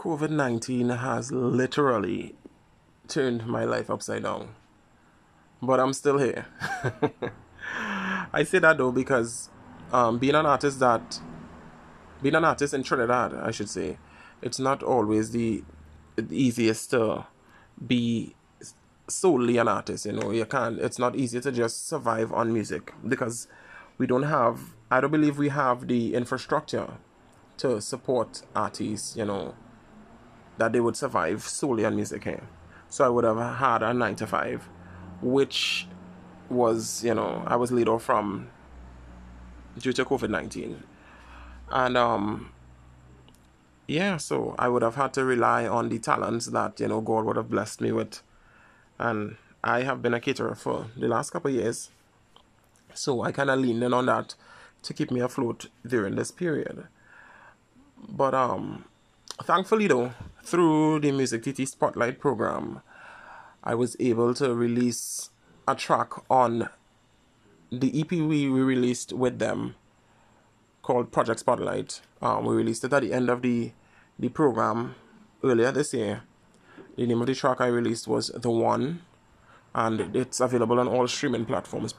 COVID-19 has literally turned my life upside down, but I'm still here. I say that though because being an artist in Trinidad, I should say, it's not always the easiest to be solely an artist. You know, you can't. It's not easy to just survive on music because we don't have. I don't believe we have the infrastructure to support artists. You know, that they would survive solely on music here. So I would have had a 9 to 5, which was, you know, I was laid off from due to COVID-19. And yeah, so I would have had to rely on the talents that, you know, God would have blessed me with. And I have been a caterer for the last couple of years. So I kind of leaned in on that to keep me afloat during this period. But thankfully though, through the Music TT Spotlight program, I was able to release a track on the EP we released with them called Project Spotlight. We released it at the end of the program earlier this year. The name of the track I released was The One, and it's available on all streaming platforms.